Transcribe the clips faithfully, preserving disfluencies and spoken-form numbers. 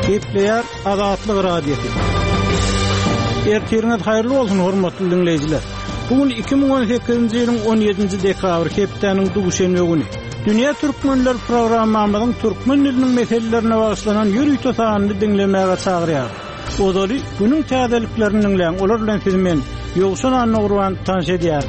Gepleyer Azatlyk Radiosu. Ertiriniz hayırlı olsun hormatly dinleyijiler. Bugün iki bin on sekizinji ýylyň on ýedinji dekabr hepdeniň duguşenme güni. Dünya Türkmenler programmamyzyň türkmen diliniň meselelerine bagyşlanan ýürüýt tosanyny dinlemäge çagyrýar. Ozary günüň täzeliklerini dinleýän olar bilen siz men ýogşan anagurwan tanış edýär.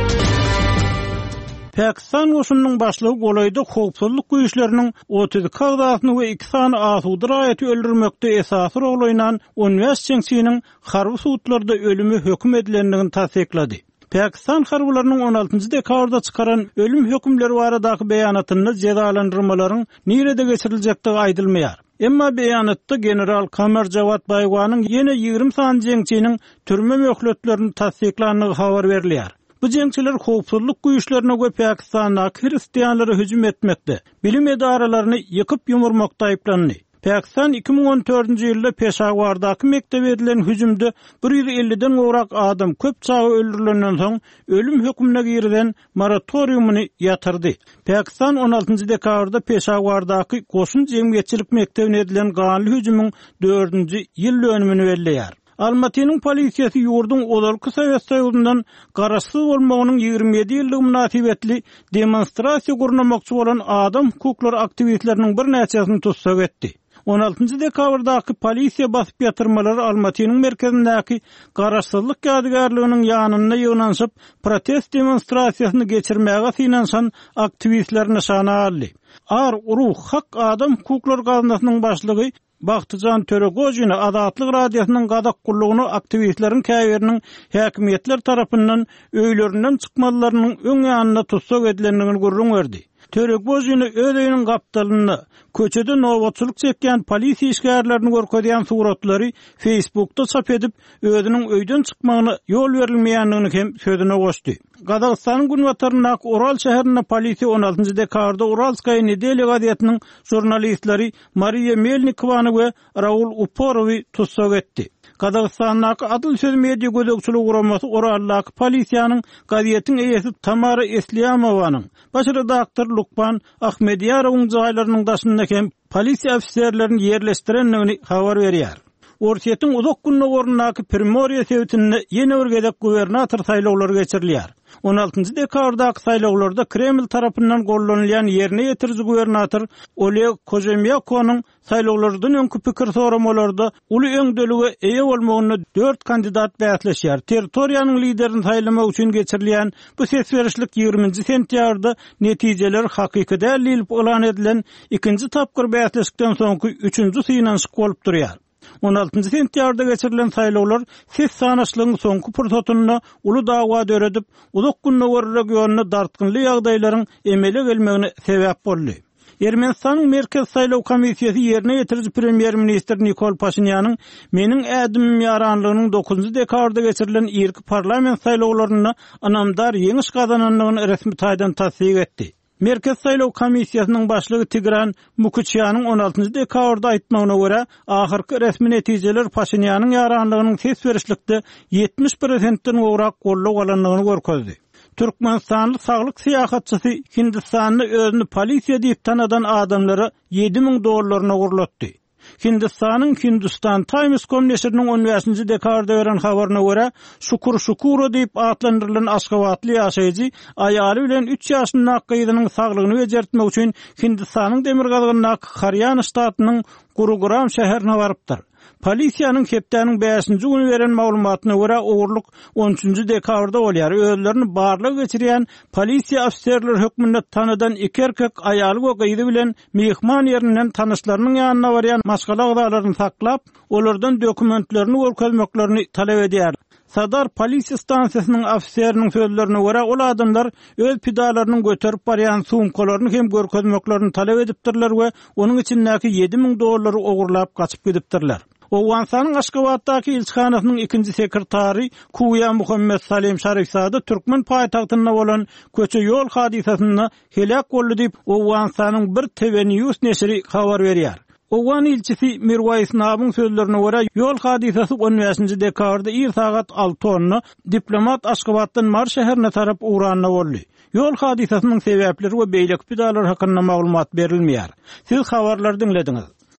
Pakistan goşunynyň başlygy golayda howpsuzlyk güýçleriniň otuz kagdasyny we iki sany asudy raýaty öldürmekde esasy rol oýnan on beş çeňçiniň harby suwtlarda ölümi hökm edilendigini tasdiklady. Pakistan harbularynyň on altynjy dekabrda çykaran ölüm hökümleri baradaky beýanatynda jezalandyrmalaryň nirede geçiriljekdigi aýdylmaýar. Emma beýanatda general Kamer Jawad Baýwanyň ýene ýigrim sany jeňçiniň türme möhletlerini tasdiklandygy habar berilýär. Bu jeňçiler howpsuzlyk güýçlerine we Pakistanda hristiýanlara hüjüm etmekde, bilim edaralaryny ýykyp ýumurmakda aýplandy. Pakistan iki bin on dördünji ýylda Peşawardaky mektebe edilen hüjümde bir ýüz elliden gowrak adam köp çağı öldürilenden soň ölüm hökmüne girilen moratoriumyny ýatyrdy. Pakistan on altynjy dekabrda Peşawardaky goşun jemgyýetçilik mektebine edilen ganly hüjümüň dördünji ýyl dönümini belleýär. Almatynyň polisiýasy ýurdun Ozalky Sowet Soýuzynyň garaşsyz bolmagynyň ýigirmi ýedi ýyllyk münasibetli demonstrasiýa gurnamakçy bolan adam hukuklary aktivistleriniň bir näçesini tutsak etdi. on altynjy dekabrdaky polisiýa basyp ýatyrmalary Almatynyň merkezindäki garaşsyzlyk ýadygarlygynyň ýanyna ýygnanyp protest demonstrasiýasyny geçirmäge synanşan aktivistler nişana aldy. Ar Uruh Hak Adam Hukuklary Gazinasynyň başlygy Bagtyjan Töregojyny Azatlyk Radiosynyň gadak gullugyny aktivistleriň käýeriniň häkimetler tarapyndan öýlerinden çykmalylarynyň öň ýanyna tutsak edilendigini gurrun berdi. Töregojyny öýüniň gapdalyny köçede nowatçylyk çekýän polisiýa işgärlerini görkezýän suratlary Facebookda çap edip özüniň öýden çykmagyna ýol berilmeýändigini hem sözüne goşdy. Gazagystanyň Günwatarnak Ural şäherine polisiýa on altynjy dekabrda Uralskaya Nedelya gazetynyň jurnalistleri Mariya Melnikowany we Raul Uporowy tutsak etdi. Gazagystanyň Adil söz media gözegçilik guramasy Uraldaky polisiýanyň gazetyň eýesi Tamara Esliamowanyň baş redaktor Lukman Ahmedýarowyň jaýlarynyň daşynda hem polisiýa ofisiýerlerini ýerleşdirendigini habar berýär. Orsiýetiň uzak günne gorundaky Primorýa sewtinde ýene bir gezek gubernator saýlawlary geçirilýär. on altynjy dekabrdaky saýlawlarda Kreml tarapyndan gollanylýan ýerine ýetirji gubernator Oleg Kozhemyakowyň saýlawlardan öňkü pikir soramalarda uly öňdelige eýe bolmagyny dört kandidat bäsleşýär. Territoriýanyň liderini saýlamak üçin geçirilýän bu sesberişlik ýigriminji sentýabrda netijeler hakyky dälilip elan edilen ikinji tapgyr bäsleşikden soňky üçünji synanyş bolup durýar. on altynjy sentýabrda geçirilen saýlawlar ses sanaşlygynyň soňky pursatyny uly dawa döredip, uzak günne görerek ýoluna dartgynly ýagdaýlaryň emele gelmegine sebäp boldy. Ermenistanyň Merkez Saýlaw Komissiýasy ýerine ýetiriji Premier Minister Nikol Pashinýanyň meniň ädimim ýaranlygynyň dokuzunjy dekabrda geçirilen ýerki parlament saýlawlaryna anamdar ýeňiş gazananlygyny resmi taýdan tasdik etdi. Merkez Saýlaw Komissiýasynyň başlygy Tigran Mukuçyanyň on altynjy dekabrda aýtmagyna görä, ahyrky resmi netijeler Pashinýanyň ýaranlygynyň ses berişlikde ýetmiş prosentden gowrak gollap alanlygyny görkezdi. Türkmenistanly saglyk syýasatçysy Hindistanyny özüni polisiýa diýip tanadan adamlara ýedi miň dollaryna gurlatdy. Hindistanyň Hindustan Times komneşiriniň on beşinji dekabrda beren habaryna görä, Şukur Şukuro diýip atlandyrylan Aşgabatly ýaşaýjy aýaly bilen üç ýaşly gyzynyň saglygyny bejertmek üçin Hindistanyň demir galgynyň Haryana ştatynyň Gurugram şäherine barypdyr. Polisiýanyň hepdeniň beşinji güni beren maglumatyna görä ogurluk on üçünjü dekabrda bolýar. Özlerini barlyk geçirýän polisiýa ofisiýerleri hökmünde tanadan iki erkek aýaly we gyzy bilen mehman ýerinden tanışlarynyň ýanyna barýan maşgala gydalaryny saklap, olardan dokumentlerini görkezmeklerini talep edýär. Sadar polisiýa stansiýasynyň ofisiýeriniň sözlerine görä, ol adamlar öz pidalaryny göterip barýan sumkalaryny hem görkezmeklerini talep edipdirler we onuň içindäki ýedi miň dollary ogurlap gaçyp gidipdirler. Owgansanyň Aşgabatdaky ilçhanasynyň ikinji sekretary Kuya Muhammed Salim Şarifzada Türkmen paýtagtyna bolan köçe ýol hadisasyny helak boldy diýip Owgansanyň bir T V News neşri habar berýär. Owgan ilçisi Mirways Nabyň sözlerine görä, ýol hadisasy on beşinji dekabrda ir sagat alty diplomat Aşgabatdan Mar şäherine tarap uğranna boldy. Ýol hadisasynyň sebäpleri we beýlek pidalary hakynda maglumat berilmeýär. Siz habarlar dinlediňiz.